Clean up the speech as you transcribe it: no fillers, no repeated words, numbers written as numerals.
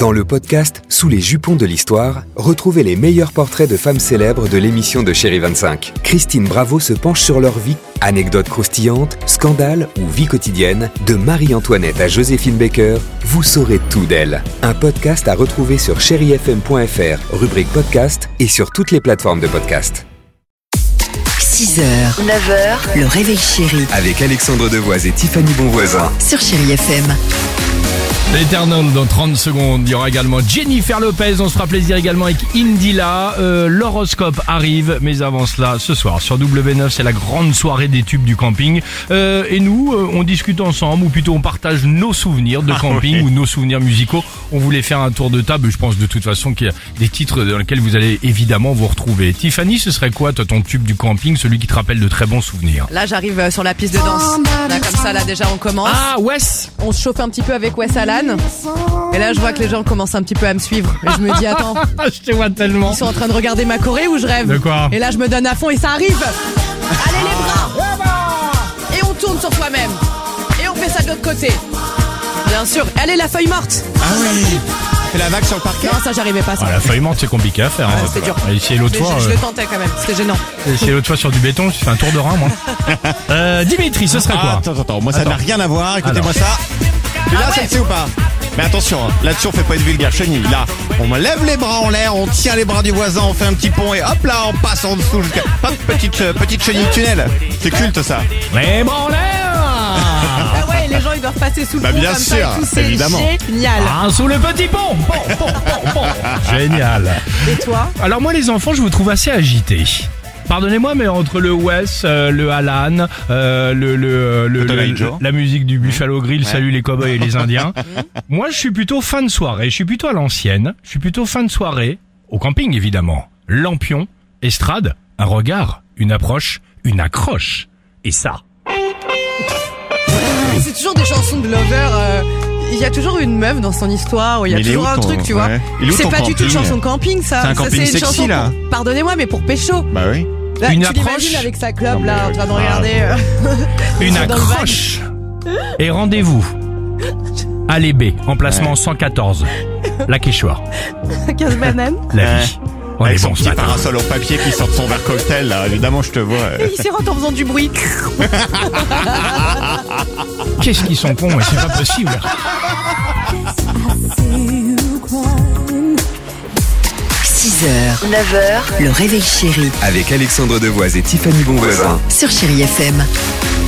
Dans le podcast Sous les jupons de l'histoire, retrouvez les meilleurs portraits de femmes célèbres de l'émission de Chérie 25. Christine Bravo se penche sur leur vie. Anecdotes croustillantes, scandales ou vie quotidienne, de Marie-Antoinette à Joséphine Baker, vous saurez tout d'elle. Un podcast à retrouver sur chérifm.fr, rubrique podcast et sur toutes les plateformes de podcast. 6h, 9h, le réveil chéri Avec Alexandre Devoise et Tiffany Bonvoisin. sur Chéri FM. L'Éternel dans 30 secondes. Il y aura également Jennifer Lopez. On se fera plaisir également avec Indila. L'horoscope arrive. Mais avant cela, ce soir sur W9, c'est la grande soirée des tubes du camping. Et nous, on discute ensemble, ou plutôt on partage nos souvenirs de camping ou nos souvenirs musicaux. On voulait faire un tour de table. Je pense de toute façon qu'il y a des titres dans lesquels vous allez évidemment vous retrouver. Tiffany, ce serait quoi toi ton tube du camping, celui qui te rappelle de très bons souvenirs? Là, j'arrive sur la piste de danse. Là, comme ça, là, déjà, on commence. Ah, Wes. On se chauffe un petit peu avec Wes Alan. Et là, je vois que les gens commencent un petit peu à me suivre. Et je me dis, attends, Je te vois tellement. ils sont en train de regarder ma choré ou je rêve? De quoi? Et là, je me donne à fond et ça arrive. Allez, les bras. Et on tourne sur soi-même. Et on fait ça de l'autre côté. Bien sûr. Allez, la feuille morte. Ah oui. Fais la vague sur le parquet. Non, ça, j'arrivais pas, ça. Ah, la feuille morte, c'est compliqué à faire. Ouais, c'était dur. Essayer l'autre Mais fois. je le tentais quand même. C'était gênant. Essayer l'autre fois sur du béton, je fais un tour de rein, moi. Dimitri, ce serait quoi? Attends, moi ça n'a rien à voir, écoutez-moi Alors. ça. Tu l'as ouais. celle-ci ou pas? Mais attention, hein, là-dessus on fait pas de vulgaire chenille. Là, on me lève les bras en l'air, on tient les bras du voisin, on fait un petit pont et hop là, on passe en dessous jusqu'à... Hop, petite chenille tunnel. C'est culte ça. Les bras en l'air. Ah ouais, les gens, ils doivent passer sous le Bah, pont bien comme ça sûr, et tout, c'est évidemment. génial. Ah, sous le petit pont. Pont. Génial. Et toi? Alors moi, les enfants, je vous trouve assez agités. Pardonnez-moi, mais entre le Wes, le Alan, Tonight Joe. la musique du Buffalo Grill, salut les cowboys et les Indiens. Moi, je suis plutôt fan de soirée. Je suis plutôt à l'ancienne. Je suis plutôt fan de soirée. Au camping, évidemment. Lampion, estrade, un regard, une approche, une accroche. Et ça. C'est toujours des chansons de lover. Il y a toujours une meuf dans son histoire, ou il y a Mais il est toujours où un ton- truc, tu vois. ouais. Il est où C'est ton pas du tout une camping? chanson de camping, ça. C'est un Ça, camping une sexy, chanson là. Pardonnez-moi, mais pour pécho. Bah oui. Là, Une tu approche. l'imagines avec sa club, Non, là, mais en train de oui. regarder. Une dans le accroche. Et rendez-vous. Allée B, emplacement 114. La Quechua. 15 bananes. La vie. On est Avec son bon ce petit matin. parasol au papier qui sort de son verre cocktail là, évidemment je te vois. Et il s'est rentré en faisant du bruit. Qu'est-ce qu'ils sont cons, mais c'est pas possible. 6h, 9h, le réveil chéri Avec Alexandre Devoise et Tiffany Bonvoisin. sur Chéri FM.